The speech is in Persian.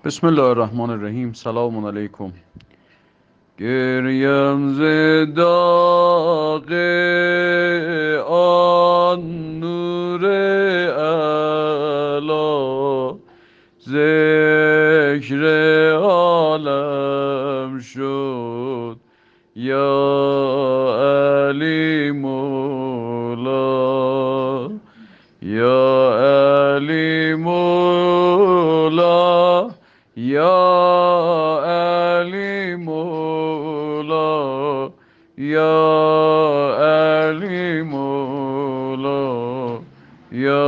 بسم الله الرحمن الرحیم. سلام علیکم. گریم ز داغ آن نور علا، ذکر عالم شد یا علی مولا، یا علی مولا، یا علی مولا، یا علی مولا، یا